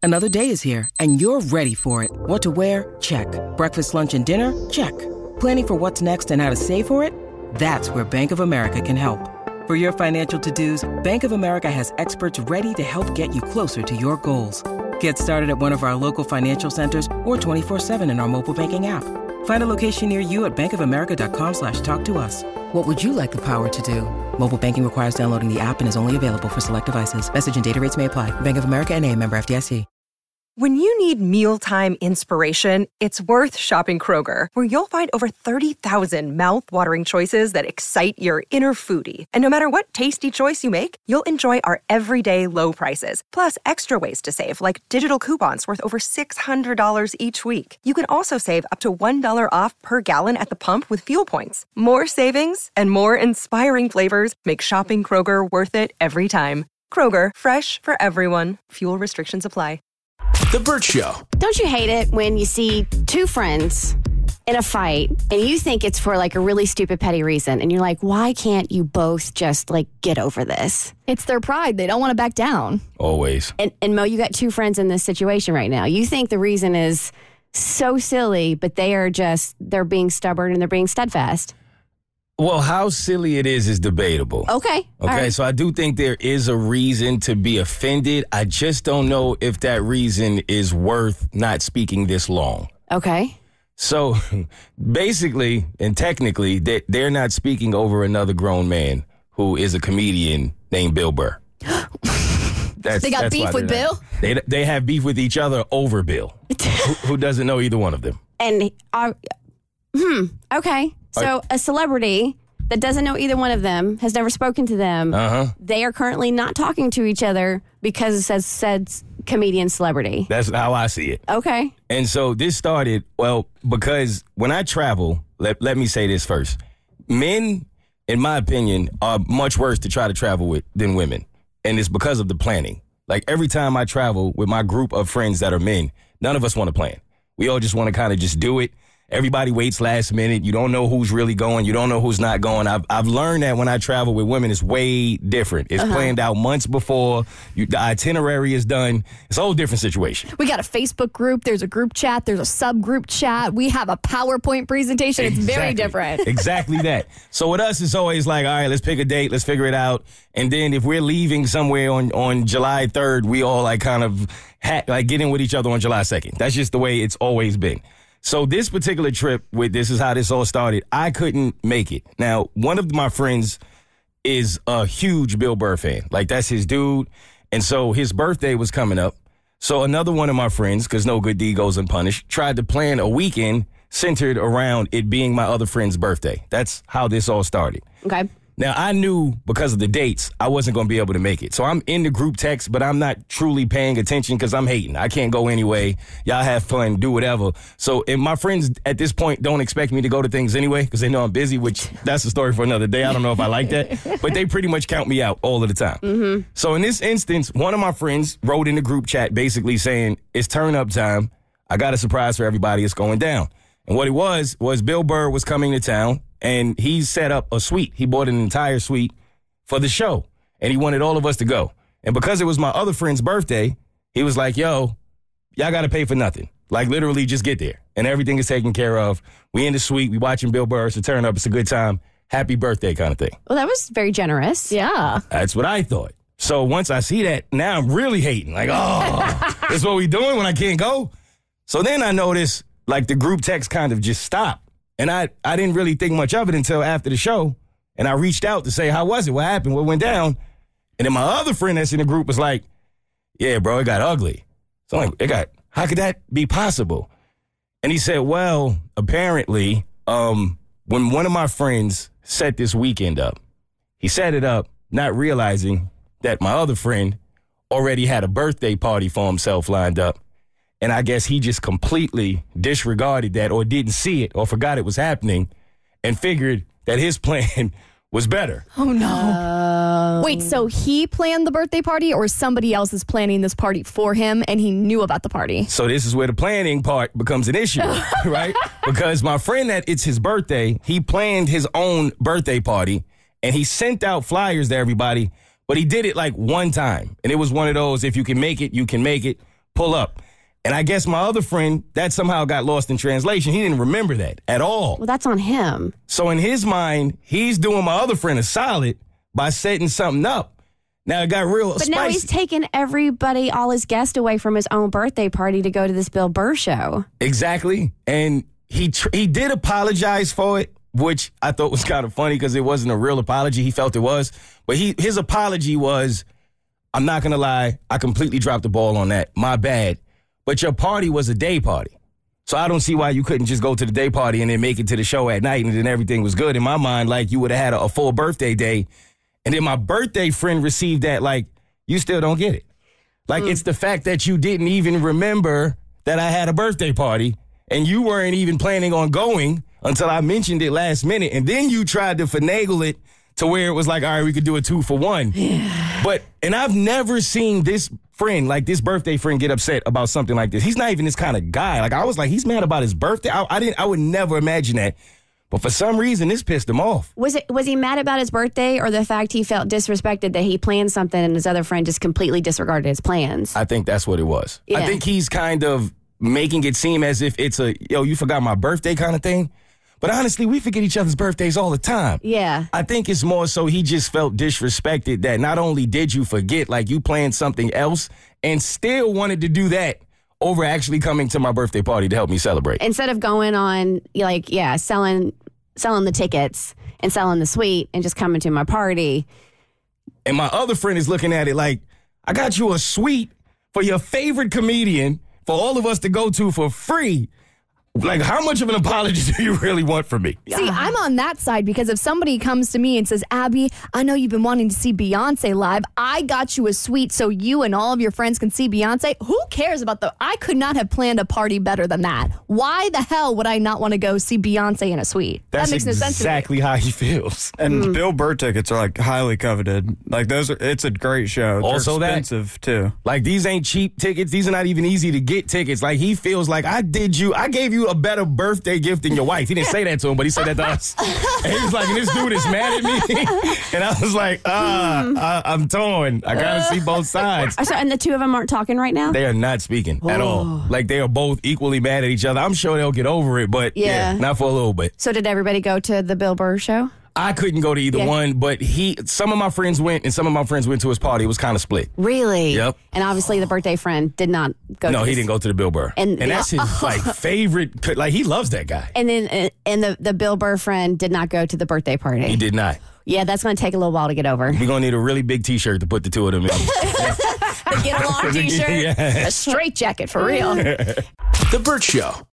Another day is here, and you're ready for it. What to wear? Check. Breakfast, lunch, and dinner? Check. Planning for what's next and how to save for it? That's where Bank of America can help. For your financial to-dos, Bank of America has experts ready to help get you closer to your goals. Get started at one of our local financial centers or 24/7 in our mobile banking app. Find a location near you at bankofamerica.com/talktous. What would you like the power to do? Mobile banking requires downloading the app and is only available for select devices. Message and data rates may apply. Bank of America N.A., member FDIC. When you need mealtime inspiration, it's worth shopping Kroger, where you'll find over 30,000 mouth-watering choices that excite your inner foodie. And no matter what tasty choice you make, you'll enjoy our everyday low prices, plus extra ways to save, like digital coupons worth over $600 each week. You can also save up to $1 off per gallon at the pump with fuel points. More savings and more inspiring flavors make shopping Kroger worth it every time. Kroger, fresh for everyone. Fuel restrictions apply. The Bert Show. Don't you hate it when you see two friends in a fight and you think it's for like a really stupid, petty reason, and you're like, why can't you both just like get over this? It's their pride. They don't want to back down. Always. And Mo, you got two friends in this situation right now. You think the reason is so silly, but they're being stubborn and they're being steadfast. Well, how silly it is debatable. Okay. Okay, so I do think there is a reason to be offended. I just don't know if that reason is worth not speaking this long. Okay. So basically and technically, they're not speaking over another grown man who is a comedian named Bill Burr. They got beef with Bill? They have beef with each other over Bill, who doesn't know either one of them. And, okay. So a celebrity that doesn't know either one of them, has never spoken to them, they are currently not talking to each other because it said comedian celebrity. That's how I see it. Okay. And so this started, because when I travel, let me say this first. Men, in my opinion, are much worse to try to travel with than women. And it's because of the planning. Like every time I travel with my group of friends that are men, none of us want to plan. We all just want to kind of just do it. Everybody waits last minute. You don't know who's really going. You don't know who's not going. I've learned that when I travel with women, it's way different. It's planned out months before. The itinerary is done. It's a whole different situation. We got a Facebook group. There's a group chat. There's a subgroup chat. We have a PowerPoint presentation. It's very different. Exactly that. So with us, it's always like, all right, let's pick a date. Let's figure it out. And then if we're leaving somewhere on July 3rd, we all like kind of get in with each other on July 2nd. That's just the way it's always been. So this particular trip this is how this all started. I couldn't make it. Now, one of my friends is a huge Bill Burr fan. Like, that's his dude. And so his birthday was coming up. So another one of my friends, because no good deed goes unpunished, tried to plan a weekend centered around it being my other friend's birthday. That's how this all started. Okay. Now, I knew because of the dates, I wasn't going to be able to make it. So I'm in the group text, but I'm not truly paying attention because I'm hating. I can't go anyway. Y'all have fun, do whatever. So and my friends at this point don't expect me to go to things anyway because they know I'm busy, which that's a story for another day. I don't know if I like that. But they pretty much count me out all of the time. Mm-hmm. So in this instance, one of my friends wrote in the group chat basically saying, it's turn up time. I got a surprise for everybody. It's going down. And what it was Bill Burr was coming to town. And he set up a suite. He bought an entire suite for the show. And he wanted all of us to go. And because it was my other friend's birthday, he was like, yo, y'all got to pay for nothing. Like, literally just get there. And everything is taken care of. We in the suite. We watching Bill Burr. It's a turn up. It's a good time. Happy birthday kind of thing. Well, that was very generous. Yeah. That's what I thought. So once I see that, now I'm really hating. Like, oh, that's what we doing when I can't go? So then I noticed, like, the group text kind of just stopped. And I didn't really think much of it until after the show. And I reached out to say, how was it? What happened? What went down? And then my other friend that's in the group was like, yeah, bro, it got ugly. So I'm like, how could that be possible? And he said, well, apparently, when one of my friends set this weekend up, he set it up not realizing that my other friend already had a birthday party for himself lined up. And I guess he just completely disregarded that or didn't see it or forgot it was happening and figured that his plan was better. Oh, no. Wait, so he planned the birthday party or somebody else is planning this party for him and he knew about the party? So this is where the planning part becomes an issue, right? Because my friend that it's his birthday, he planned his own birthday party and he sent out flyers to everybody, but he did it like one time. And it was one of those, if you can make it, you can make it. pull up. And I guess my other friend, that somehow got lost in translation. He didn't remember that at all. Well, that's on him. So in his mind, he's doing my other friend a solid by setting something up. Now it got real spicy. But now he's taking everybody, all his guests away from his own birthday party to go to this Bill Burr show. Exactly. And he did apologize for it, which I thought was kind of funny because it wasn't a real apology. He felt it was. But his apology was, I'm not going to lie, I completely dropped the ball on that. My bad. But your party was a day party. So I don't see why you couldn't just go to the day party and then make it to the show at night and then everything was good. In my mind, like, you would have had a full birthday day. And then my birthday friend received that, like, you still don't get it. Like, it's the fact that you didn't even remember that I had a birthday party and you weren't even planning on going until I mentioned it last minute. And then you tried to finagle it to where it was like, all right, we could do a 2-for-1. Yeah. And I've never seen this friend, like this birthday friend, get upset about something like this. He's not even this kind of guy. Like, I was like, he's mad about his birthday. I would never imagine that. But for some reason, this pissed him off. Was he mad about his birthday or the fact he felt disrespected that he planned something and his other friend just completely disregarded his plans? I think that's what it was. Yeah. I think he's kind of making it seem as if it's a, yo, you forgot my birthday kind of thing. But honestly, we forget each other's birthdays all the time. Yeah. I think it's more so he just felt disrespected that not only did you forget, like, you planned something else and still wanted to do that over actually coming to my birthday party to help me celebrate. Instead of going on, like, yeah, selling the tickets and selling the suite and just coming to my party. And my other friend is looking at it like, I got you a suite for your favorite comedian for all of us to go to for free. Like, how much of an apology do you really want from me? See, I'm on that side because if somebody comes to me and says, Abby, I know you've been wanting to see Beyonce live. I got you a suite so you and all of your friends can see Beyonce. Who cares about I could not have planned a party better than that. Why the hell would I not want to go see Beyonce in a suite? That's that makes no sense to me. exactly how he feels. And Bill Burr tickets are, like, highly coveted. Like, it's a great show. Also, they're expensive, too. Like, these ain't cheap tickets. These are not even easy to get tickets. Like, he feels like I gave you a better birthday gift than your wife. He didn't say that to him, but he said that to us. And he was like, and this dude is mad at me. And I was like, I'm torn. I gotta see both sides. So, and the two of them aren't talking right now? They are not speaking at all. Like, they are both equally mad at each other. I'm sure they'll get over it, but yeah, not for a little bit. So did everybody go to the Bill Burr show? I couldn't go to either one, but some of my friends went, and some of my friends went to his party. It was kind of split. Really? Yep. And obviously the birthday friend did not go to No, he didn't go to the Bill Burr. And that's his like favorite, like, he loves that guy. And then the Bill Burr friend did not go to the birthday party. He did not. Yeah, that's going to take a little while to get over. We're going to need a really big T-shirt to put the two of them in. The get along T-shirt, a straight jacket for real. The Burt Show.